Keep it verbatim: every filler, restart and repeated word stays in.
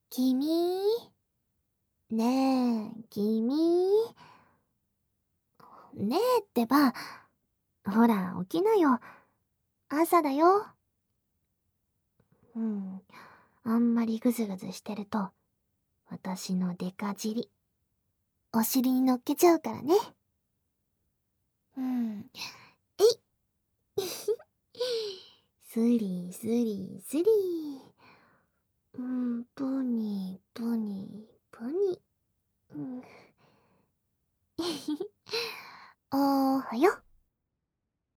君、ねえ、君。ねえってば、ほら、起きなよ。朝だよ。うん、あんまりぐずぐずしてると、私のデカ尻、お尻に乗っけちゃうからね。うん、えい。スリスリスリ。うん、プニプニプニ。うん、おはよう。